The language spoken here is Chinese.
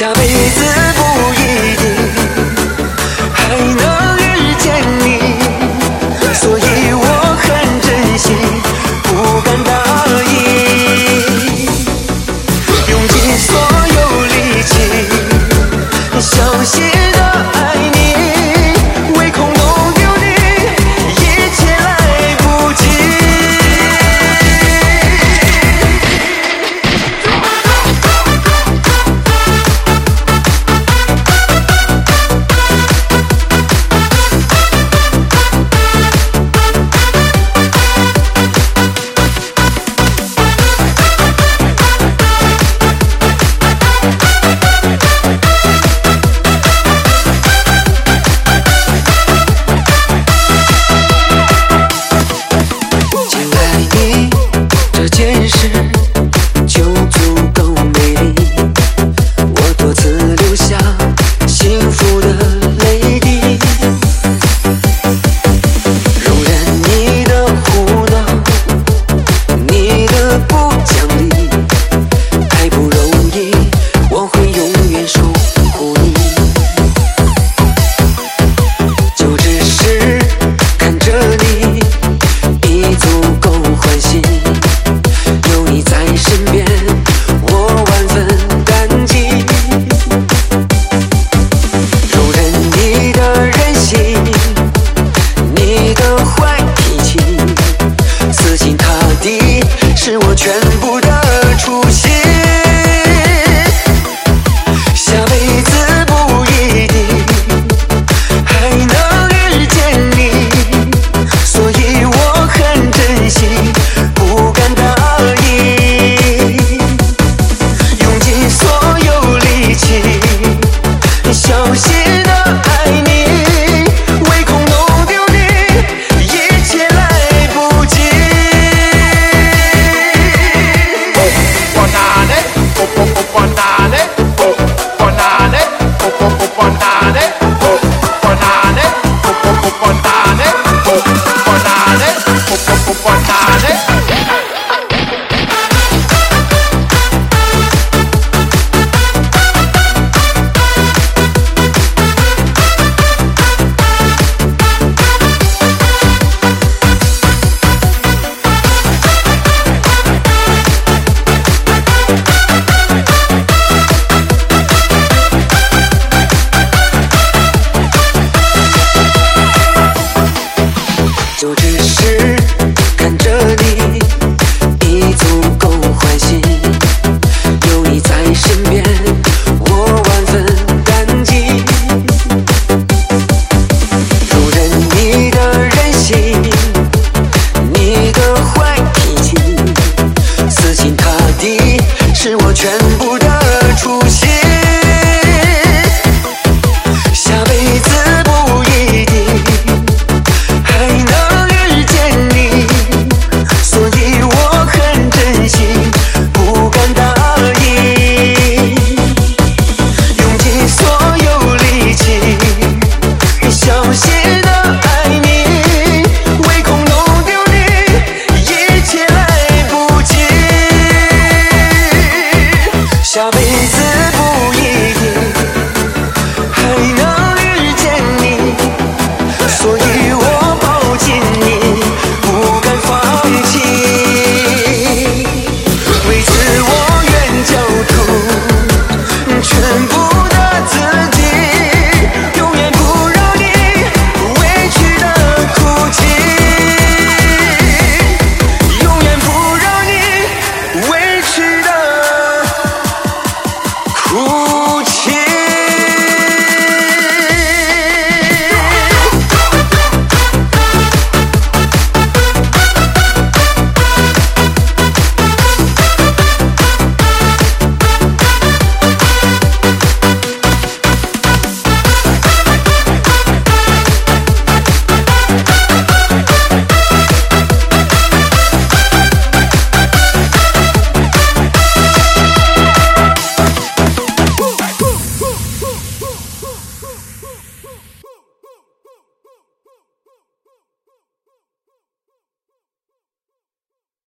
下辈子不一定还能遇见你，所以我很珍惜，不敢答应，用尽所有力气，小心地爱你，唯恐弄丢你，一切来不及。这件事就足够美丽，我多次留下幸福的泪滴，容忍你的胡闹，你的不讲理，爱不容易，我会永远守护你，就只是看着你已足够欢喜，有你在身边，我万分感激，容忍你的任性，你的坏脾气，死心塌地是我全部的初心，下辈子不一定还能遇见你，所以我很珍惜，不敢答应，用尽所有力气，小心地爱你，唯恐弄丢你，一切来不及。就只是看着你已足够欢喜，有你在身边，我万分感激，容忍你的任性，你的坏脾气，死心塌地是我全部的初心，下辈子不一定还能遇见你，所以我很珍惜，不敢答应，用尽所有力气，小心地爱你，唯恐弄丢你，一切来不及，下辈